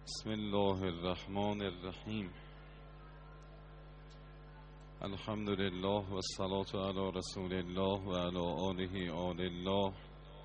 بسم الله الرحمن الرحیم. الحمد لله و الصلاة علی رسول الله و علی آله آل الله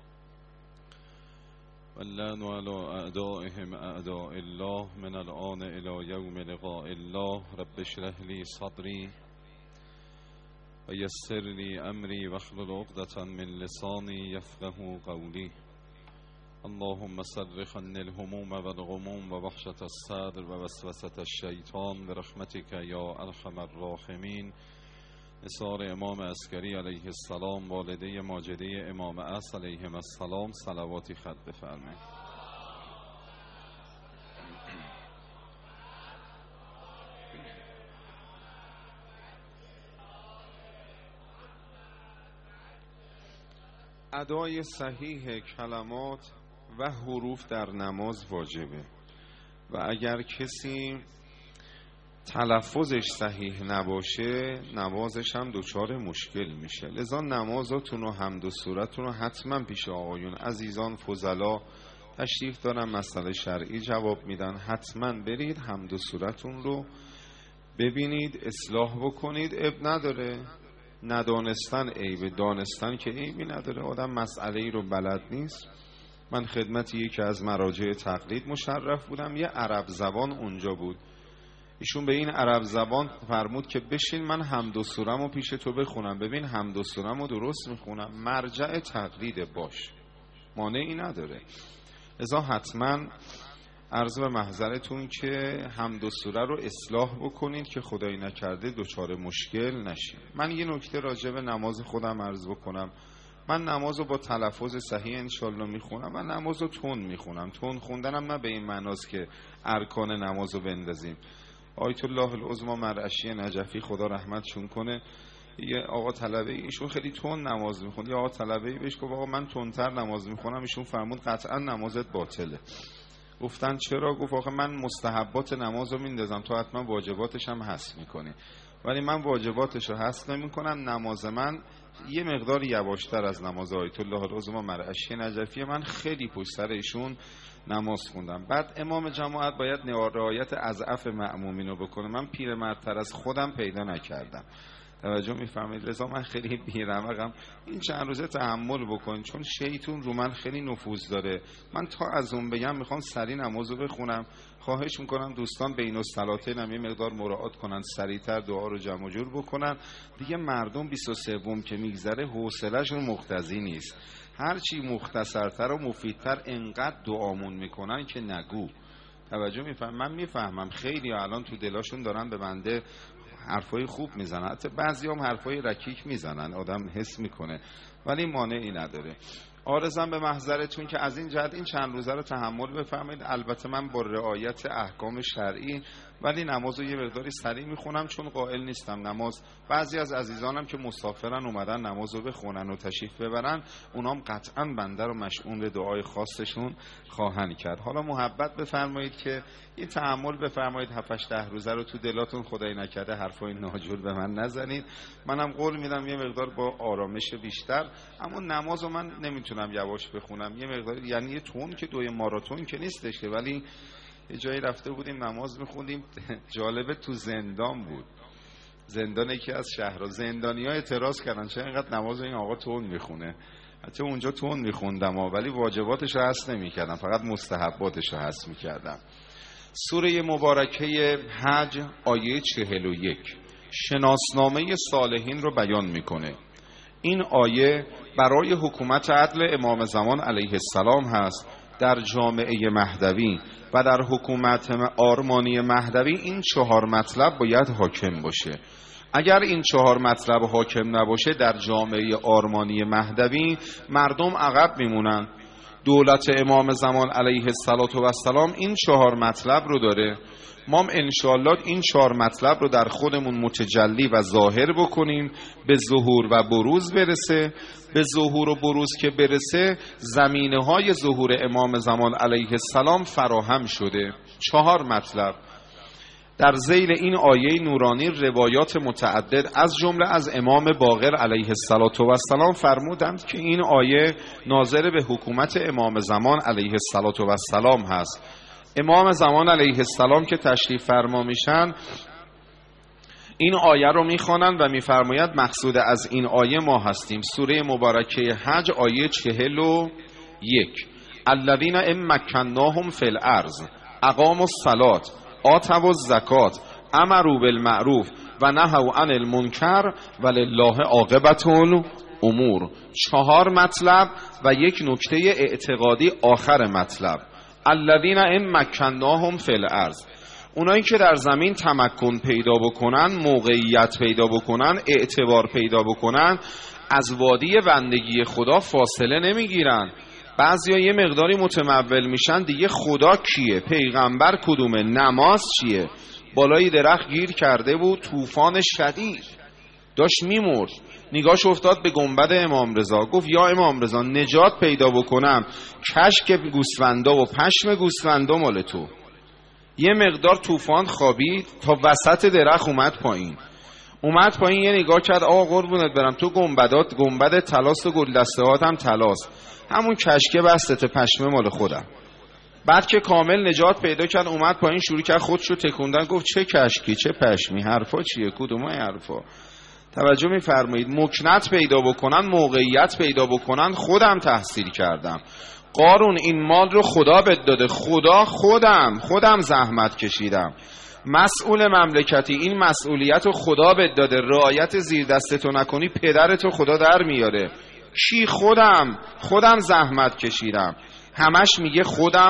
و اللعن علی اعدائهم اعداء الله من الآن الی یوم لقاء الله. رب اشرح لی صدری و یسر لی امری واحلل عقدة من لسانی یفقهوا قولی. اللهم صرف عني الهموم والغموم ووحشة الصدر ووسوسة الشیطان برحمتك یا ارحم الراحمین. اثار امام عسکری علیه السلام، والده ماجده امام عصر علیهم السلام، صلواتی خط بفرمایید. ادای صحیح کلمات و حروف در نماز واجبه و اگر کسی تلفظش صحیح نباشه نمازش هم دچار مشکل میشه. لذا نمازاتون و حمد و سورتون رو حتما پیش آقایون عزیزان فضلا تشریف دارن، مسئله شرعی جواب میدن، حتما برید حمد و سورتون رو ببینید، اصلاح بکنید. اب نداره، ندانستن عیب، دانستن که عیبی نداره. آدم مسئله ای رو بلد نیست. من خدمت یکی از مراجع تقلید مشرف بودم، یه عرب زبان اونجا بود. ایشون به این عرب زبان فرمود که بشین من حمد و سورم رو پیش تو بخونم، ببین حمد و سورم رو درست میخونم. مرجع تقلید باش، مانعی نداره. لذا حتما عرض به محضرتون که حمد و سوره رو اصلاح بکنید که خدایی نکرده دچار مشکل نشید. من یه نکته راجع به نماز خودم عرض بکنم. من نماز رو با تلفظ صحیح انشالله میخونم. من نماز رو تون میخونم. تون خوندنم نه به این معناست که ارکان نماز رو بندازیم. آیت الله العظمی مرعشی نجفی خدا رحمتشون کنه، یه آقا طلبه ایشون خیلی تون نماز میخوند. یه آقا طلبه بهش گفت آقا من تندتر نماز میخونم. ایشون فرمود قطعا نمازت باطله. گفتن چرا؟ گفت آخه من مستحبات نماز رو میندازم، تو حتما واجباتش هم حذف میکنی. ولی من واجباتش رو حذف نمیکنم. نماز من یه مقدار یواشتر از نماز آیت الله العظمی مرعشی نجفی. من خیلی پشت سر ایشون نماز خوندم. بعد امام جماعت باید رعایت اضعف مأمومین رو بکنه. من پیرمردتر از خودم پیدا نکردم. توجه میفرمایید؟ لذا من خیلی بی‌رمقم. این چند روزه تحمل بکن، چون شیطون رو من خیلی نفوذ داره. من تا از اون بگم میخوام سری نمازو بخونم. خواهش میکنم دوستان بین الصلاتین هم یه مقدار مراعات کنن، سریعتر دعا رو جمع جور بکنن. دیگه مردم 23 که میگذره حوصله‌شون مقتضی نیست. هرچی مختصرتر و مفیدتر انقدر دعامون میکنن که نگو. توجه میفهم؟ من میفهمم خیلی الان تو دلاشون دارن به بنده حرفای خوب میزنن، حتی بعضی هم حرفای رکیک میزنن، آدم حس میکنه، ولی مانعی نداره. عارضم به محضرتون که از این جهت این چند روزه رو تحمل بفرمایید. البته من با رعایت احکام شرعی، ولی نمازو یه مقداری سریع میخونم چون قائل نیستم نماز. بعضی از عزیزانم که مسافرن اومدن نمازو بخونن و تشریف ببرن، اونام قطعا بنده رو مشغول به دعای خاصشون خواهند کرد. حالا محبت بفرمایید که این تحمل بفرمایید 7-8 روزه رو تو دلاتون خدای نکرده حرفای ناجور به من نزنید. منم قول میدم یه مقدار با آرامش بیشتر. اما نمازو من نمیتونم یواش بخونم، یه مقدار، یعنی یه تون که دوی ماراتون که نیستش که، ولی یه جایی رفته بودیم نماز میخوندیم، جالبه تو زندان بود، زندان یکی از شهرها. زندانی‌ها اعتراض کردن چرا اینقدر نماز این آقا تون میخونه. حتی اونجا تون میخوندم ولی واجباتش رو حذف نمیکردم، فقط مستحباتش رو حذف میکردم. سوره مبارکه حج آیه 41 شناسنامه صالحین رو بیان میکنه. این آیه برای حکومت عدل امام زمان علیه السلام هست در جامعه مهدوی و در حکومت آرمانی مهدوی. این 4 مطلب باید حاکم باشه. اگر این 4 مطلب حاکم نباشه در جامعه آرمانی مهدوی مردم عقب میمونن. دولت امام زمان علیه السلام این 4 مطلب رو داره. ما هم انشاءالله این 4 مطلب رو در خودمون متجلی و ظاهر بکنیم، به ظهور و بروز برسه. به ظهور و بروز که برسه زمینه های ظهور امام زمان علیه السلام فراهم شده. 4 مطلب در ذیل این آیه نورانی روایات متعدد از جمله از امام باقر علیه السلام فرمودند که این آیه ناظر به حکومت امام زمان علیه السلام هست. امام زمان علیه السلام که تشریف فرما میشن این آیه رو میخوانن و میفرماید مقصود از این آیه ما هستیم. سوره مبارکه حج آیه 41 الذین ان مکناهم فی الارض اقاموا الصلاة آتوا الزکاة امروا بالمعروف و نهوا عن المنکر ولله عاقبة الامور. 4 مطلب و یک نکته اعتقادی آخر مطلب. الذین ان مکناهم فی الارض، اونایی که در زمین تمکن پیدا بکنن، موقعیت پیدا بکنن، اعتبار پیدا بکنن، از وادی بندگی خدا فاصله نمیگیرن. بعضیا یه مقداری متمول میشن دیگه خدا کیه، پیغمبر کدومه، نماز چیه. بالای درخت گیر کرده بود، طوفان شدید داشت میمرد، نگاش افتاد به گنبد امام رضا، گفت یا امام رضا نجات پیدا بکنم کشک گوسفندا و پشم گوسفندا مال تو. یه مقدار طوفان خوابید تا وسط درخت اومد پایین یه نگاه کرد، آقا قربونت برم تو گنبد طلاست و گلدسته هات هم طلاست، همون کشکه بستت، پشمه مال خودم. بعد که کامل نجات پیدا کرد اومد پایین شروع کرد خودشو تکوندن، گفت چه کشکی چه پشمی، حرفا چیه، کدومای حرفا. توجه میفرمایید، مکنت پیدا بکنن، موقعیت پیدا بکنن. خودم تحصیل کردم، قارون این مال رو خدا بهت داده، خودم زحمت کشیدم، مسئول مملکتی این مسئولیت رو خدا بهت داده، رعایت زیر دستتو نکنی پدرتو خدا در میاره. کی؟ خودم زحمت کشیدم. همش میگه خودم.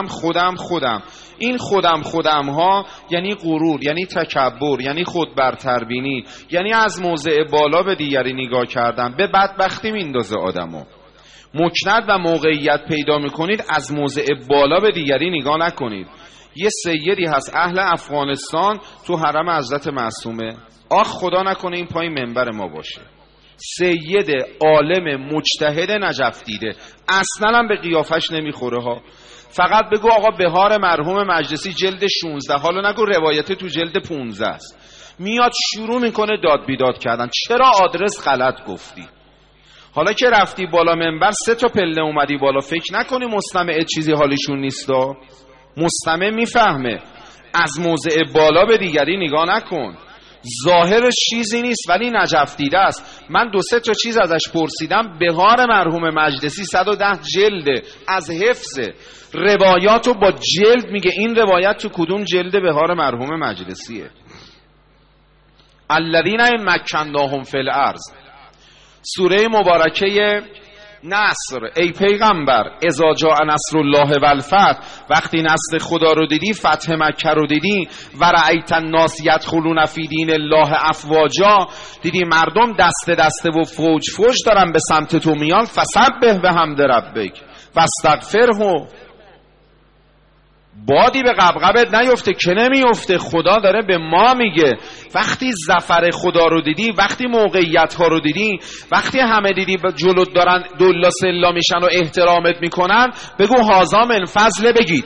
این خودم ها یعنی غرور، یعنی تکبر، یعنی خود برتربینی، یعنی از موضع بالا به دیگری نگاه کردن. به بدبختی میندازه آدمو. مکنت و موقعیت پیدا میکنید، از موضع بالا به دیگری نگاه نکنید. یه سیدی هست اهل افغانستان تو حرم حضرت معصومه، خدا نکنه این پای منبر ما باشه، سید عالم مجتهد نجف دیده، اصلا هم به قیافش نمیخوره ها. فقط بگو آقا بهار مرحوم مجلسی جلد 16، حالا نگو روایت تو جلد 15 است. میاد شروع میکنه داد بیداد کردن، چرا آدرس غلط گفتی؟ حالا که رفتی بالا منبر 3 تا پله اومدی بالا، فکر نکنی مستمع چیزی حالیشون نیستا. مستمع میفهمه. از موضع بالا به دیگری نگاه نکن. ظاهرش چیزی نیست ولی نجف دیده است. من 2-3 تا چیز ازش پرسیدم. بهار مرحوم مجلسی 110 جلده، از حفظ روایاتو با جلد میگه این روایت تو کدوم جلد بهار مرحوم مجلسیه. الذین مکناهم فی الارض، سوره مبارکه نصر. ای پیغمبر اذا جاء نصر الله و الفتح، وقتی نصر خدا رو دیدی، فتح مکه رو دیدی، و رأیت الناس یدخلون فی دین الله افواجا، دیدی مردم دسته و فوج دارن به سمت تو میان، فسبح بحمد ربک واستغفره. بادی به قبقبت نیفته که نمیفته، خدا داره به ما میگه. وقتی ظفر خدا رو دیدی، وقتی موقعیت ها رو دیدی، وقتی همه دیدی جلوت دارن دلا سلا میشن و احترامت میکنن، بگو هازا من فضل، بگید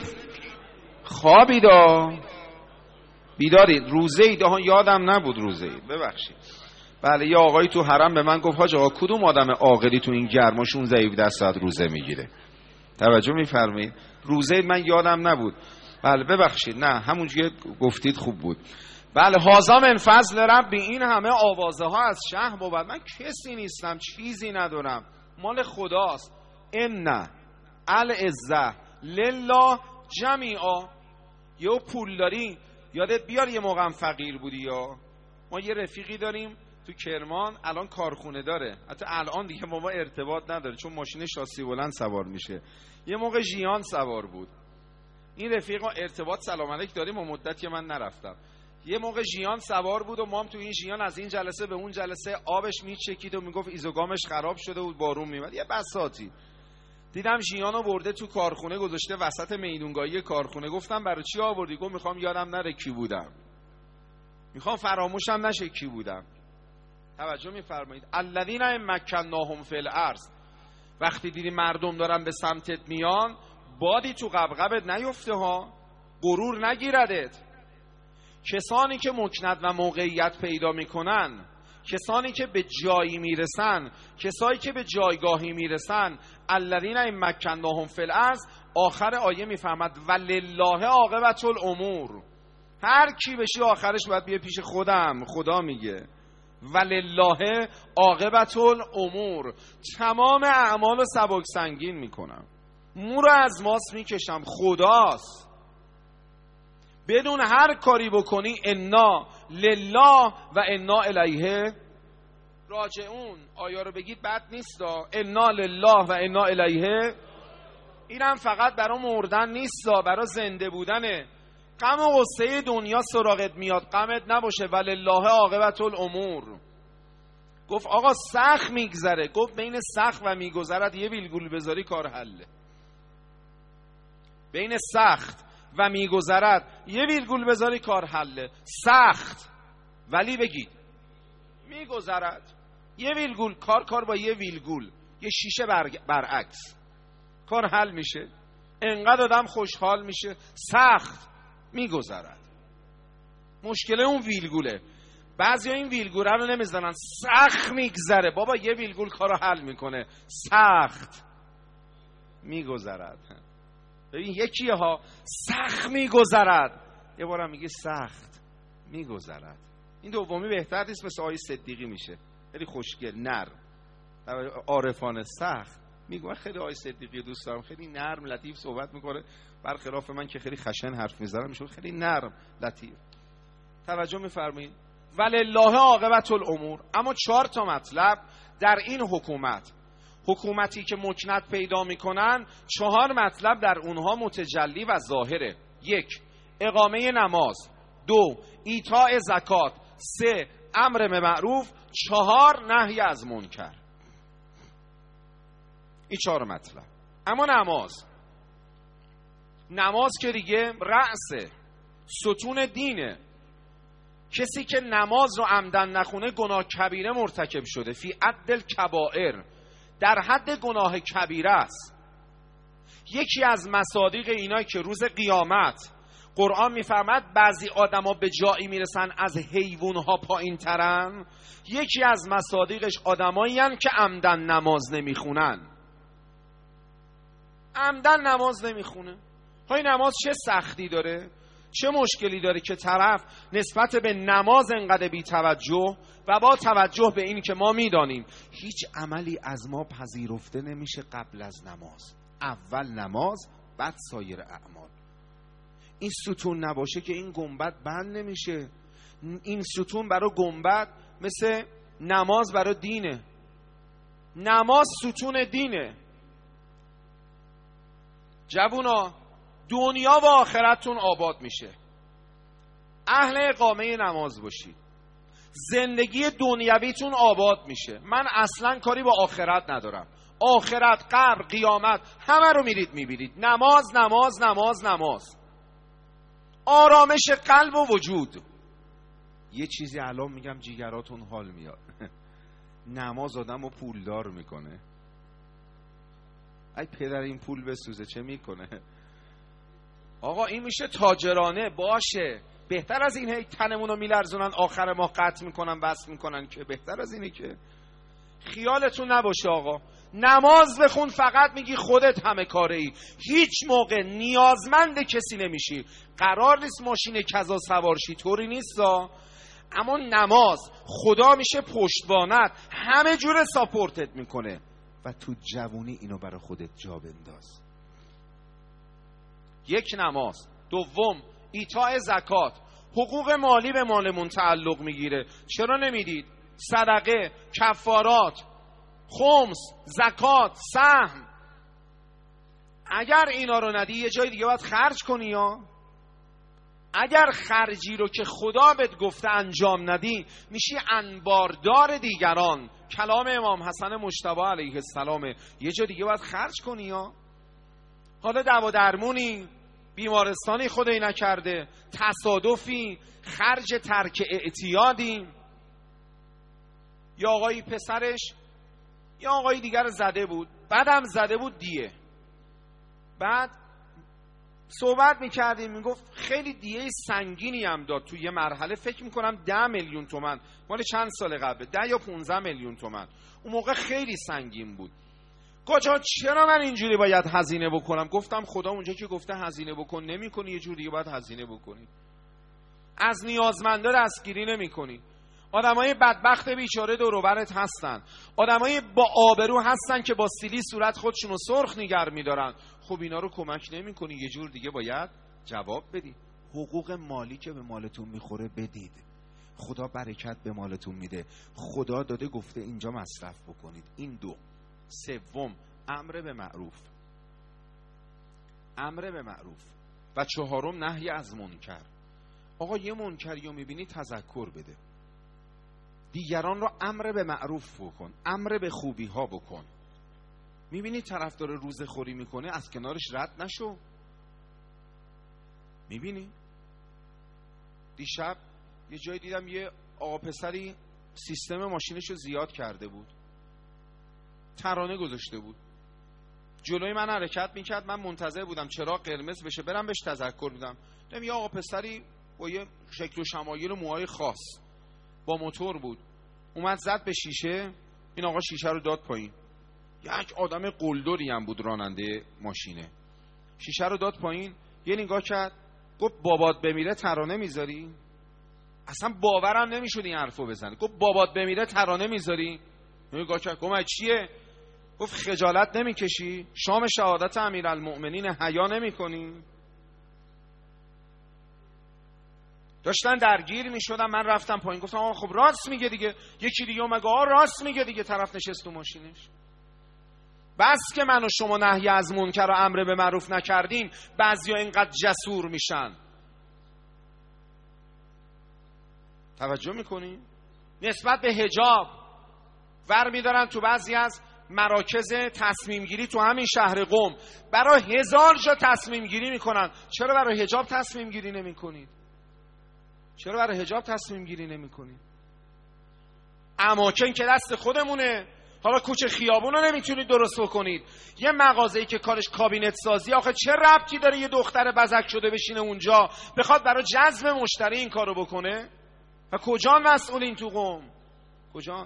بیدارید. روزه اید، یادم نبود روزه اید، ببخشید. بله یه آقایی تو حرم به من گفت حاج آقا کدوم آدم عاقلی تو این گرما 16-17 روزه میگیره؟ توجه میفرمایید، روزه من یادم نبود. بله ببخشید، نه همونجوری گفتید خوب بود. بله هازا من فضل ربی، این همه آوازه ها از شه بود، من کسی نیستم، چیزی ندارم، مال خداست. ان العزة لله جمیعا. یه پول داری، یادت بیار یه موقع فقیر بودی. یا ما یه رفیقی داریم تو کرمان، الان کارخونه داره، حتی الان دیگه ما ارتباط نداره چون ماشین شاسی بلند سوار میشه. یه موقع ژیان سوار بود. این رفیق ما ارتباط سلام علیک داریم و مدتی من نرفتم. یه موقع ژیان سوار بود و ما هم تو این ژیان از این جلسه به اون جلسه آبش میچکید و میگفت ایزوگامش خراب شده بود، بارون میومد. یه بساطی دیدم ژیانو برده تو کارخونه گذاشته وسط میدونگاهی کارخونه. گفتم برای چی آوردی؟ گفت میخوام یادم نره کی بودم، میخوام فراموشم نشه کی بودم. توجه میفرمایید. الذین مکناهم فی الارض، وقتی دیدی مردم دارن به سمتت میان، بادی تو قبقبت نیفته ها، غرور نگیردت. کسانی که مکنت و موقعیت پیدا میکنن کسانی که به جایی میرسن، کسایی که به جایگاهی میرسن، الذین ان مکناهم فی الارض، آخر آیه میفهمد ولله عاقبت الامور. هر کی بشی آخرش باید بیه پیش خودم. خدا میگه ولله عاقبت الامور، تمام اعمال سبک سنگین میکنم، مو رو از ماست میکشم، خداست. بدون هر کاری بکنی انا لله و انا الیه راجعون. آیا رو بگید بد نیست، انا لله و انا الیه. اینم فقط برای مردن نیست، برای زنده بودنه. غم و غصه دنیا سراغت میاد، غمت نباشه، ولله عاقبت الامور. گفت آقا سخت میگذره، گفت بین سخت و میگذرد یه ویلگول بذاری کار حله. بین سخت و میگذرد یه ویلگول بذاری کار حله. سخت ولی بگید میگذرد، یه ویلگول، کار با یه ویلگول، یه شیشه برعکس، کار حل میشه، انقدر آدم خوشحال میشه. سخت میگذرد، مشکل اون ویلگوله. بعضیا این ویلگوله رو نمیزنن، سخت میگذره. بابا یه ویلگول کارو حل میکنه. سخت میگذرد. ببین یکیه ها سخت میگذرد، یه بارم میگه سخت میگذرد. این دومی بهتر نیست؟ مثل آیه صدیقی میشه، خیلی خوشگل، نرم، عارفانه. سخت میگم خیلی آیه صدیقی دوست دارم، خیلی نرم لطیف صحبت میکنه، برخلاف من که خیلی خشن حرف میزنم، میشه خیلی نرم لطیف. توجه میفرمایید؟ ولله عاقبت الامور. اما 4 تا مطلب در این حکومتی که مکنت پیدا میکنن، 4 مطلب در اونها متجلی و ظاهره. 1 اقامه نماز، 2 ایتاء زکات، 3 امر به معروف، 4 نهی از منکر. این 4 مطلب. اما نماز که دیگه رأس ستون دینه. کسی که نماز رو عمدن نخونه گناه کبیره مرتکب شده، فی عد الکبائر، در حد گناه کبیره است. یکی از مصادیق اینا که روز قیامت قرآن میفرماد بعضی آدما به جایی میرسن از حیوانها پایین ترن، یکی از مصادیقش آدمایی هستن که عمدن نماز نمیخونن. عمدن نماز نمیخونه. های نماز چه سختی داره، چه مشکلی داره که طرف نسبت به نماز انقدر بی توجه و با توجه به این که ما میدانیم هیچ عملی از ما پذیرفته نمیشه قبل از نماز. اول نماز، بعد سایر اعمال. این ستون نباشه که این گنبد بند نمیشه. این ستون برای گنبد مثل نماز برای دینه. نماز ستون دینه. جوونا، دنیا و آخرتتون آباد میشه اهل اقامه نماز باشید. زندگی دنیویتون آباد میشه. من اصلا کاری با آخرت ندارم. آخرت، قبر، قیامت، همه رو میبینید. نماز نماز نماز نماز. آرامش قلب و وجود. یه چیزی الان میگم جیگراتون حال میاد. نماز آدم رو پولدار میکنه. ای پدر این پول بسوزه چه میکنه؟ آقا این میشه تاجرانه باشه. بهتر از اینه تنمون رو میلرزونن آخر ماه قطع میکنن بس میکنن، که بهتر از اینه که خیالتون نباشه. آقا نماز بخون، فقط میگی خودت همه کاره ای، هیچ موقع نیازمند کسی نمیشی. قرار نیست ماشین کذا سوار شی، طوری نیست. اما نماز خدا میشه پشتوانت، همه جور ساپورتت میکنه و تو جوونی اینو برای خودت جا بنداز. 1 نماز. 2 ایتاء زکات. حقوق مالی به مالمون تعلق میگیره، چرا نمیدید؟ صدقه، کفارات، خمس، زکات، سهم. اگر اینا رو ندی یه جای دیگه باید خرج کنی. یا اگر خرجی رو که خدا بهت گفته انجام ندی میشی انباردار دیگران. کلام امام حسن مجتبی علیه السلام. یه جای دیگه باید خرج کنی. یا حالا دوا درمونی، بیمارستانی خدایی نکرده، تصادفی، خرج ترک اعتیادی، یا آقایی پسرش یا آقایی دیگر زده بود، بعدم زده بود دیه، بعد صحبت میکردیم، میگفت خیلی دیه سنگینی هم داد. توی یه مرحله فکر میکنم 10 میلیون تومان، مال چند سال قبله، 10 یا 15 میلیون تومان. اون موقع خیلی سنگین بود. کجا چرا من اینجوری باید هزینه بکنم؟ گفتم خدا اونجا که گفته هزینه بکن نمیکنی، یه جوری باید هزینه بکنی. از نیازمندا دستگیری نمیکنی. آدمای بدبخت بیچاره دور و برت هستن، آدمای با آبرو هستن که با سیلی صورت خودشونو سرخ نگر میدارن. خب اینا رو کمک نمیکنی، یه جور دیگه باید جواب بدی. حقوق مالی که به مالتون میخوره بدید. خدا برکت به مالتون میده. خدا داده گفته اینجا مصرف بکنید. این دو. سوم، امر به معروف. امر به معروف. و چهارم، نهی از منکر. آقا یه منکری رو میبینی تذکر بده. دیگران رو امر به معروف بکن، امر به خوبی ها بکن. میبینی طرف داره روزه خوری میکنه، از کنارش رد نشو. میبینی؟ دیشب یه جایی دیدم یه آقا پسری سیستم ماشینش رو زیاد کرده بود، ترانه گذاشته بود، جلوی من حرکت میکرد. من منتظر بودم چراغ قرمز بشه برم بهش تذکر بدم. دیدم یه آقا پسری با یه شکل و شمایل و موهای خاص با موتور بود، اومد زد به شیشه. این آقا شیشه رو داد پایین. یک آدم قلدری هم بود راننده ماشینه. شیشه رو داد پایین، یه نگاه کرد، گفت بابات بمیره ترانه میذاری؟ اصلا باورم نمیشد این حرفو بزنه. گفت بابات بمیره ترانه میذاری؟ نگاه کرد، گفت چیه؟ گفت خجالت نمیکشی؟ شام شهادت امیرالمؤمنین حیا نمیکنی؟ داشتن درگیر میشدن، من رفتم پایین گفتم آقا خب راست میگه دیگه. یکی دیگه اومد آقا راست میگه دیگه. طرف نشست تو ماشینش. بس که من و شما نهی از منکر و امر به معروف نکردیم، بعضیا اینقدر جسور میشن. توجه میکنی؟ نسبت به حجاب ور میدارن تو بعضی از مراکز تصمیم گیری تو همین شهر قم، برای 1000 جا تصمیم گیری میکنن. چرا برای حجاب تصمیم گیری نمیکنید؟ چرا برای حجاب تصمیم گیری نمیکنید؟ اماکن که دست خودمونه. حالا کوچه خیابون رو نمیتونید درست بکنید. یه مغازه‌ای که کارش کابینت سازی، آخه چه ربطی داره یه دختر بزک شده بشینه اونجا بخواد برای جذب مشتری این کارو بکنه؟ و کجا مسئولین تو قم؟ کجا؟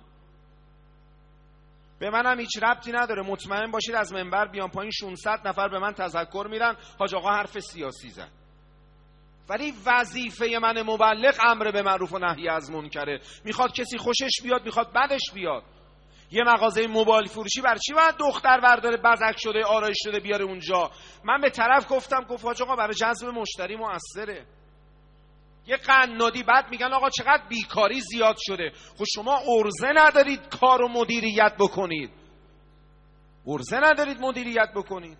به منم هیچ ربطی نداره. مطمئن باشید از منبر بیان پایین 600 نفر به من تذکر میدن حاج آقا حرف سیاسی زد. ولی وظیفه من مبلغ امر به معروف و نهی از منکره. میخواد کسی خوشش بیاد، میخواد بدش بیاد. یه مغازه موبایل فروشی برای چی باید دختر برداره بزک شده آرایش شده بیاره اونجا؟ من به طرف گفتم، گفت حاج آقا برای جذب مشتری موثره. یه قنادی بعد میگن آقا چقدر بیکاری زیاد شده. خب شما ارزه ندارید کار و مدیریت بکنید، ارزه ندارید مدیریت بکنید.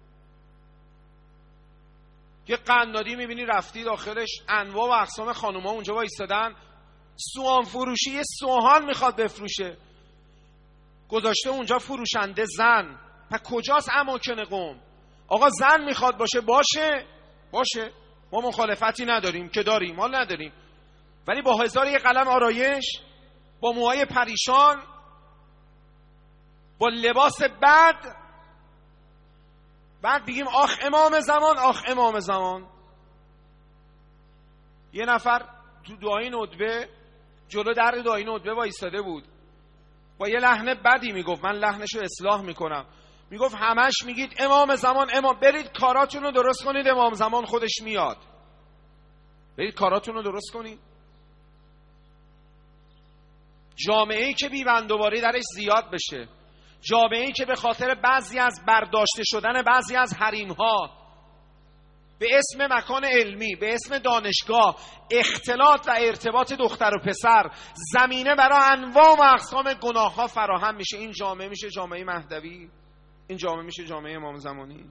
یه قنادی میبینی رفتی داخلش انواع و اقسام خانوما اونجا وایسادن، سوهان فروشی، یه سوهان میخواد بفروشه، گذاشته اونجا فروشنده زن. پس کجاست اماکن قم؟ آقا زن میخواد باشه باشه، ما مخالفتی نداریم که داریم، حال نداریم. ولی با 1000 یه قلم آرایش، با موهای پریشان، با لباس بد، بعد بگیم آخ امام زمان، آخ امام زمان. یه نفر تو دعای ندبه جلو در دعای ندبه وایساده بود، با یه لحن بدی میگفت، من لحنشو اصلاح میکنم، میگفت همش میگید امام زمان، امام، برید کاراتون رو درست کنید، امام زمان خودش میاد. برید کاراتون رو درست کنید. جامعه‌ای که بی‌بندوباری درش زیاد بشه، جامعه‌ای که به خاطر بعضی از برداشته شدن بعضی از حریم‌ها به اسم مکان علمی، به اسم دانشگاه، اختلاط و ارتباط دختر و پسر زمینه برای انواع و اقسام گناه‌ها فراهم میشه. این جامعه میشه جامعه مهدوی؟ این جامعه میشه جامعه امام زمانی؟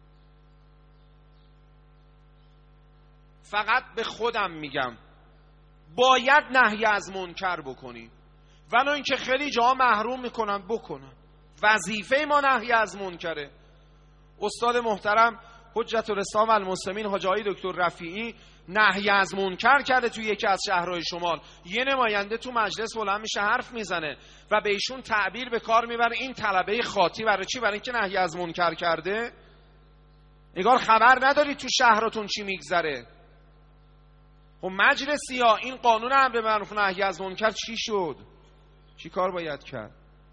فقط به خودم میگم باید نهی از منکر بکنی، ولو اینکه خیلی جاها محروم میکنن بکنن. وظیفه ما نهی از منکره. استاد محترم حجت الاسلام المسلمین حاج آقای دکتر رفیعی نهی از منکر کرده توی یکی از شهرهای شمال. یه نماینده تو مجلس بلند میشه حرف میزنه و به ایشون تعبیر به کار میبره این طلبه خاطی برای چی؟ برای اینکه نهی از منکر کرده. نگار خبر نداری تو شهرتون چی میگذره؟ خب مجلسی ها این قانون امر به معروف و نهی از منکر چی شد؟ چی کار باید کرد؟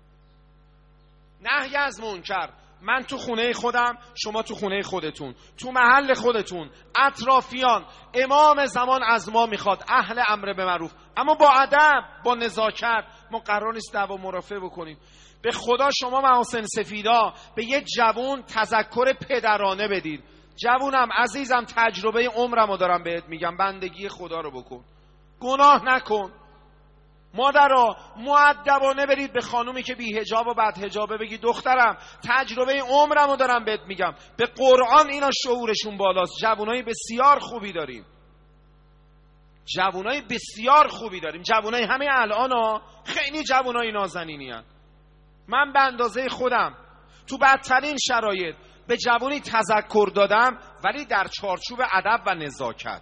نهی از منکر، من تو خونه خودم، شما تو خونه خودتون، تو محل خودتون، اطرافیان. امام زمان از ما میخواد اهل امر به معروف، اما با ادب، با نزاکت. ما قرار نیست دعوا مرافعه بکنیم. به خدا شما محاسن سفیدا به یه جوون تذکر پدرانه بدید. جوونم عزیزم، تجربه عمرمو دارم بهت میگم، بندگی خدا رو بکن، گناه نکن. مادرها مؤدبانه برید به خانومی که بی حجاب و بد حجابه بگی دخترم تجربه عمرمو دارم بهت میگم. به قرآن اینا شعورشون بالاست. جوونای بسیار خوبی داریم، جوونای بسیار خوبی داریم. جوونای همه الان خیلی جوونای نازنینی هستن. من به اندازه خودم تو بدترین شرایط به جوونی تذکر دادم، ولی در چارچوب ادب و نزاکت.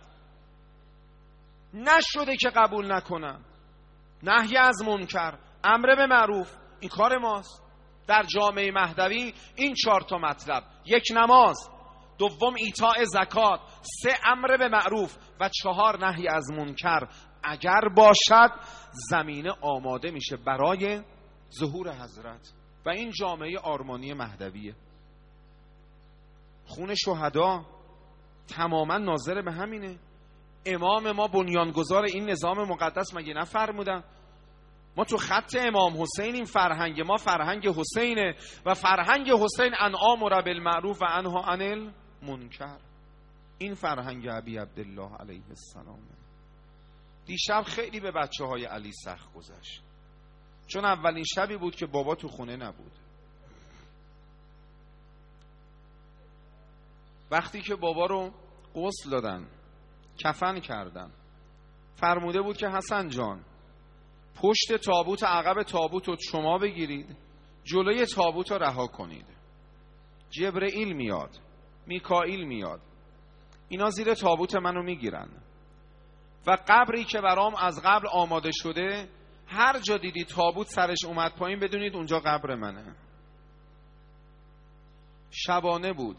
نشده که قبول نکنم. نهی از منکر، امر به معروف، این کار ماست. در جامعه مهدوی این 4 تا مطلب: 1 نماز، 2 ایتاء زکات، 3 امر به معروف و 4 نهی از منکر. اگر باشد زمینه آماده میشه برای ظهور حضرت. و این جامعه آرمانی مهدویه. خون شهدا تماما ناظر به همینه. امام ما بنیانگذار این نظام مقدس مگه نفرمودن؟ ما تو خط امام حسینیم. فرهنگ ما فرهنگ حسینه و فرهنگ حسین ان آمر بالمعروف و انها عن المنکر. این فرهنگ ابی عبدالله علیه السلام. دیشب خیلی به بچه های علی سخت گذشت، چون اولین شبی بود که بابا تو خونه نبود. وقتی که بابا رو غسل دادن، کفن کردن، فرموده بود که حسن جان پشت تابوت، عقب تابوت رو شما بگیرید، جلوی تابوت رو رها کنید. جبرئیل میاد، میکائیل میاد، اینا زیر تابوت منو میگیرن و قبری که برام از قبل آماده شده، هر جا دیدی تابوت سرش اومد پایین بدونید اونجا قبر منه. شبانه بود.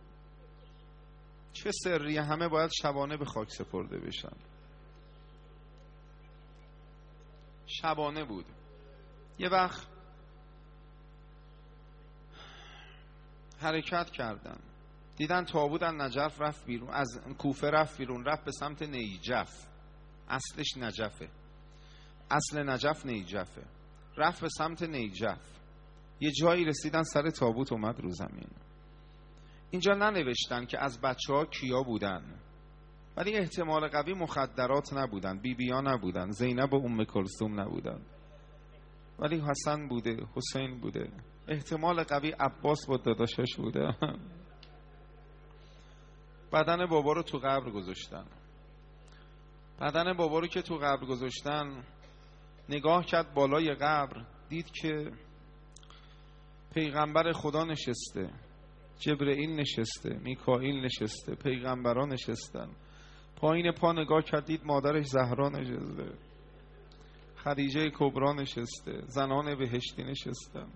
چه سریه، همه باید شبانه به خاک سپرده بشن. شبانه بود. یه وقت حرکت کردن، دیدن تابوت از نجف رفت بیرون، از کوفه رفت بیرون، رفت به سمت نیجف. اصلش نجفه، اصل نجف نیجفه. رفت به سمت نیجف. یه جایی رسیدن سر تابوت اومد رو زمین. اینجا ننوشتن که از بچه‌ها کیا بودن، ولی احتمال قوی مخدرات نبودن، بیبی‌ها نبودن، زینب و ام کلثوم نبودن، ولی حسن بوده، حسین بوده، احتمال قوی عباس با داداشش بوده. بدن بابا رو تو قبر گذاشتن. بدن بابا رو که تو قبر گذاشتن، نگاه کرد بالای قبر، دید که پیغمبر خدا نشسته، جبرئیل نشسته، میکائیل نشسته، پیغمبران نشستن. پایین پا نگاه کرد، دید مادرش زهرا نشسته، خدیجه کبرا نشسته، زنان بهشتی نشستن.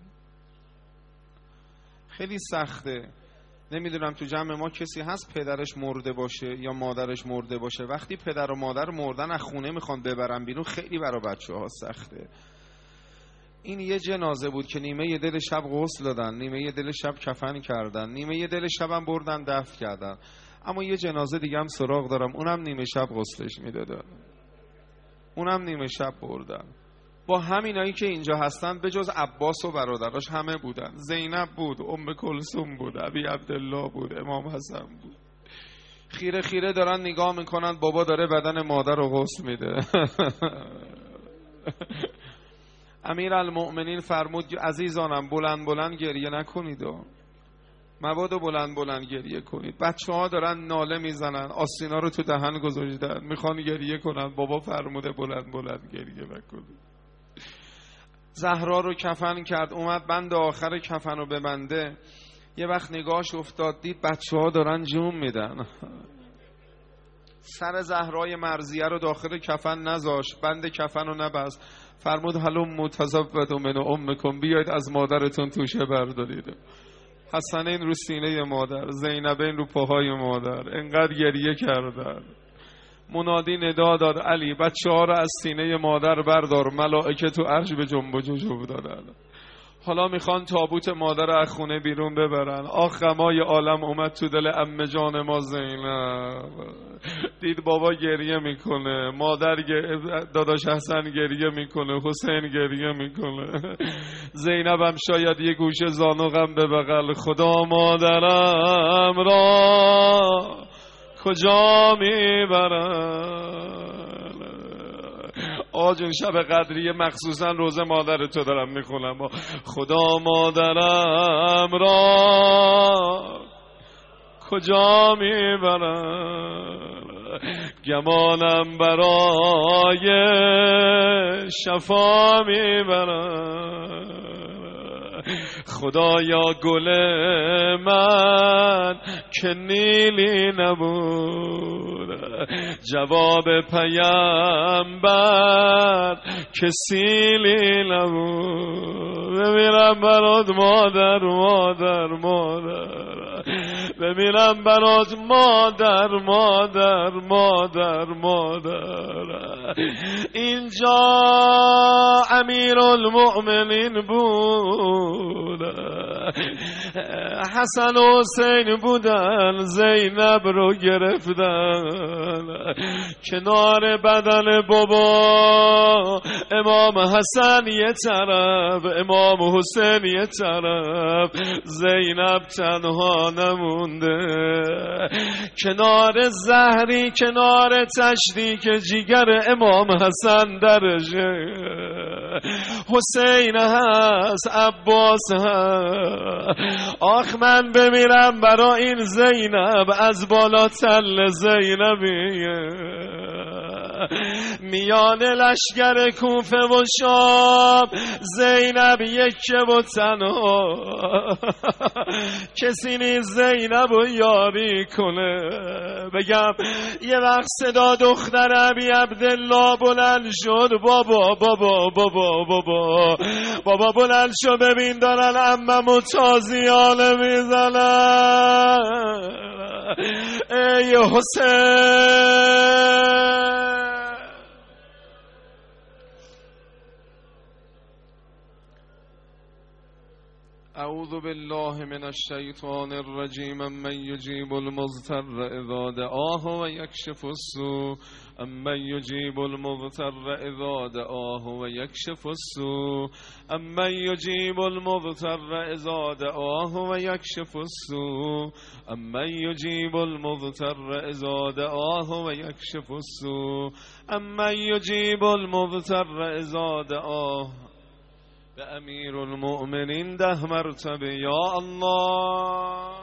خیلی سخته. نمیدونم تو جمع ما کسی هست پدرش مرده باشه یا مادرش مرده باشه. وقتی پدر و مادر مردن از خونه میخوان ببرن بیرون، خیلی برای بچه ها سخته. این یه جنازه بود که نیمه یه دل شب غسل دادن، نیمه یه دل شب کفن کردن، نیمه یه دل شب هم بردن دفن کردن. اما یه جنازه دیگه هم سراغ دارم، اونم نیمه شب غسلش میدادن، اونم نیمه شب بردن. با همینایی که اینجا هستن به جز عباس و برادراش همه بودن. زینب بود، ام کلثوم بود، ابی عبدالله بود، امام حسن بود. خیره خیره دارن نگاه میکنن بابا داره بدن مادر رو غسل میده. امیرالمؤمنین فرمود عزیزانم بلند بلند گریه نکنید و مبادا بلند بلند گریه کنید. بچه ها دارن ناله میزنن، آستینا رو تو دهن گذاشتن، میخوان گریه کنن، بابا فرموده بلند بلند گریه نکنید. زهرا رو کفن کرد، اومد بند آخر کفن رو ببنده. یه وقت نگاهش افتاد، دید بچه ها دارن جون میدن. سر زهرای مرضیه رو داخل کفن نذاشت، بند کفن رو نبست، فرمود هلم متزود من امکم، بیاید از مادرتون توشه بردارید. حسنین رو سینه مادر، زینبین رو پاهای مادر، انقدر گریه کردن. منادی ندا داد علی بچه ها رو از سینه مادر بردار، ملائکه تو عرش به جنب و جوشب دادن. حالا میخوان تابوت مادر از خونه بیرون ببرن. آخ غمای عالم اومد تو دل عمه جان ما زینب. دید بابا گریه میکنه، مادر داداش حسن گریه میکنه، حسین گریه میکنه، زینب هم شاید یه گوشه زانو غم به بغل. خدا مادرم را کجا میبرن؟ آجون شب قدریه مخصوصا روزه مادر تو دارم میخونم. خدا مادرم را کجا میبرن؟ گمانم برای شفا میبرن. خدایا گل من که نیلی نبود، جواب پیامبر که سیلی نبود. بمیرم برات مادر مادر مادر، بمیرم برات مادر مادر مادر مادر. اینجا امیرالمؤمنین بود، حسن و حسین بودن، زینب رو گرفتن کنار بدن بابا. امام حسن یه طرف، امام حسین یه طرف، زینب تنها نمونده کنار زهری، کنار تشتی که جیگر امام حسن درشه. حسین هست، عباس هست. آخ من بمیرم برا این زینب، از بالا تل زینبیه. میان لشگر کوفه و شام زینب یکه و تنها، کسی نیست زینب و یاری کنه. بگم یه وقت صدا دختر ابی عبدالله بلند شد، بابا بابا بابا بابا بابا بلند شد، ببین دارن عممو تازیانه میزنن. ای حسین اعوذ بالله من الشیطان الرجیم. من یجیب المضطر اذا دعاه و یکشف السوء، امن یجیب المضطر اذا دعاه و یکشف السوء، امن یجیب المضطر اذا دعاه و یکشف السوء، امن یجیب المضطر اذا دعاه و یکشف السوء، امن یجیب المضطر اذا دعاه. به امیر المؤمنین 10 مرتبه یا الله.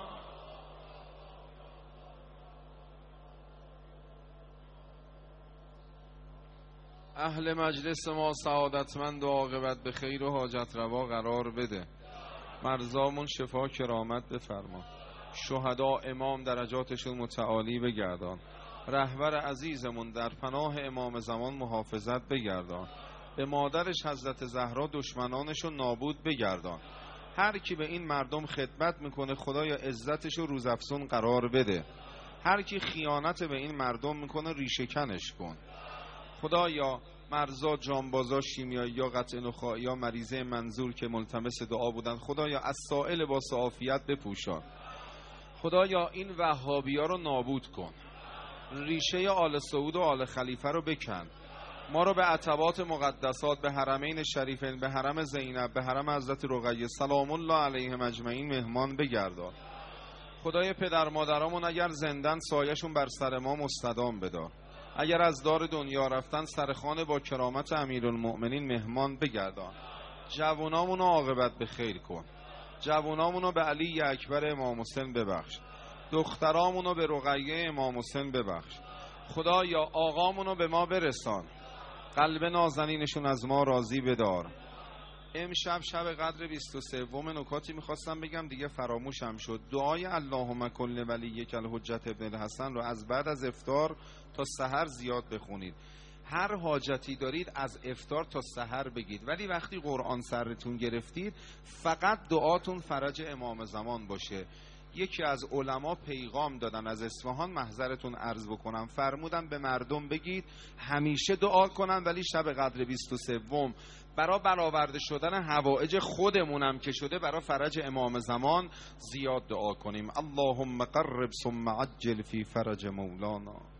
اهل مجلس ما سعادتمند و عاقبت به خیر و حاجت روا قرار بده. مرزامون شفا کرامت بفرما. شهدا امام درجاتشون متعالی بگردان. رهبر عزیزمون در پناه امام زمان محافظت بگردان. به مادرش حضرت زهرا دشمنانشو نابود بگردان. هر کی به این مردم خدمت میکنه خدایا عزتشو روزافزون قرار بده. هر کی خیانت به این مردم میکنه ریشه کنش کن. خدایا مرزا، جانبازا، شیمیایی یا قطع نخاعی یا مریضه منظور که ملتمس دعا بودن خدایا از سائل با عافیت بپوشان. خدایا این وهابیا رو نابود کن. ریشه آل سعود و آل خلیفه رو بکن. ما رو به عتبات مقدسات، به حرمین شریفین، به حرم زینب، به حرم حضرت رقیه سلام الله علیهم اجمعین مهمان بگردان. خدای پدر مادرامون اگر زندن سایه‌شون بر سر ما مستدام بدار. اگر از دار دنیا رفتن سرخانه با کرامت امیرالمؤمنین مهمان بگردان. جوانامونو عاقبت به خیر کن. جوانامونو به علی اکبر امام حسین ببخش. دخترامونو به رقیه امام حسین ببخش. خدایا آقامونو به ما برسان. قلب نازنینشون از ما راضی بدار. امشب شب قدر 23 نکاتی میخواستم بگم دیگه فراموشم شد. دعای اللهم کل ولیک الحجت ابن الحسن رو از بعد از افطار تا سحر زیاد بخونید. هر حاجتی دارید از افطار تا سحر بگید، ولی وقتی قرآن سرتون گرفتید فقط دعاتون فرج امام زمان باشه. یکی از علما پیغام دادن از اصفهان، محضرتون عرض بکنم، فرمودن به مردم بگید همیشه دعا کنن، ولی شب قدر 23 برای برآورده شدن حوائج خودمونم که شده برای فرج امام زمان زیاد دعا کنیم. اللهم قرب ثم عجل فی فرج مولانا.